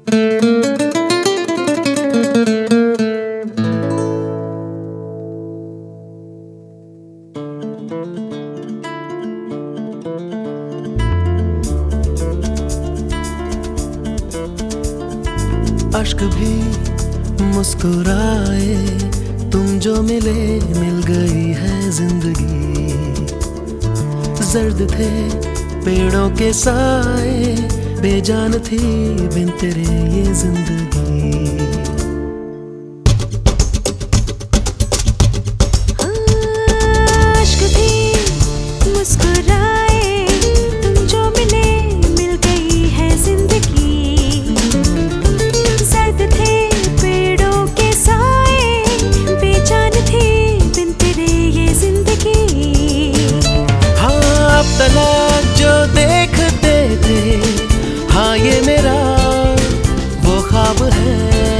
अश्क भी मुस्कुराए, तुम जो मिले मिल गई है जिंदगी। जर्द थे पेड़ों के साए, बेजान थी बिन तेरे ये जिंदगी। अश्क भी मुस्कुराए, तुम जो मिले मिल गई है जिंदगी। जर्द थे पेड़ों के साए, बेजान थी बिन तेरे ये जिंदगी। हाँ अब तलक जो देखते थे, हाँ ये मेरा वो ख्वाब है।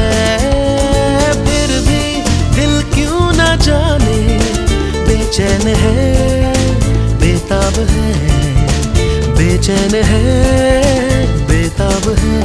फिर भी दिल क्यों ना जाने बेचैन है, बेताब है, बेचैन है, बेताब है।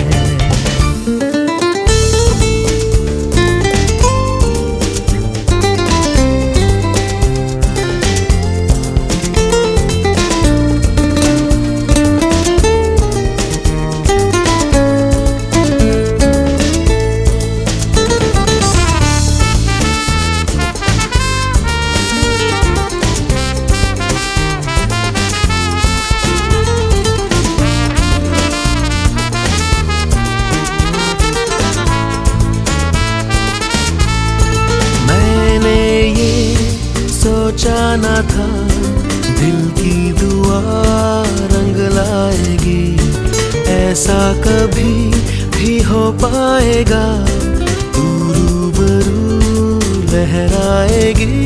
सोचा ना था दिल की दुआ रंग लाएगी, ऐसा कभी भी हो पाएगा। तू रूबरू लहराएगी।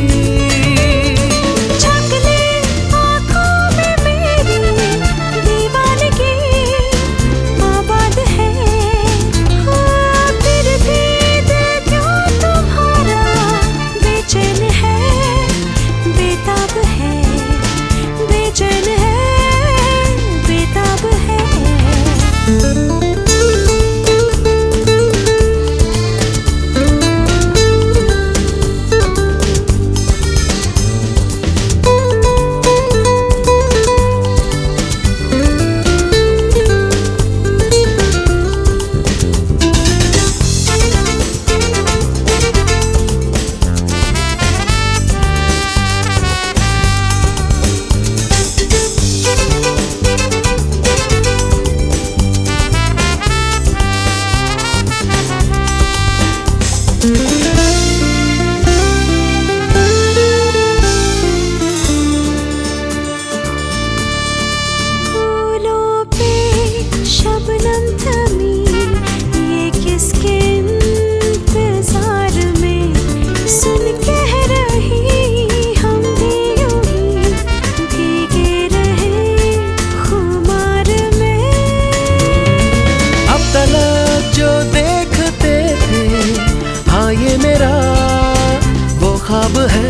ये मेरा वो ख्वाब है।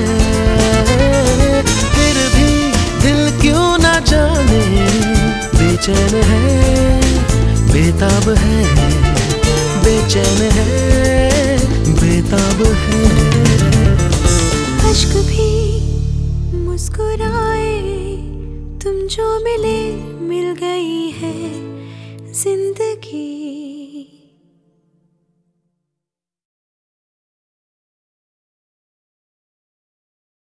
फिर भी दिल क्यों ना जाने बेचैन है, बेताब है, बेचैन है, बेताब है। अश्क भी मुस्कुराए, तुम जो मिले मिल गई है जिंदगी।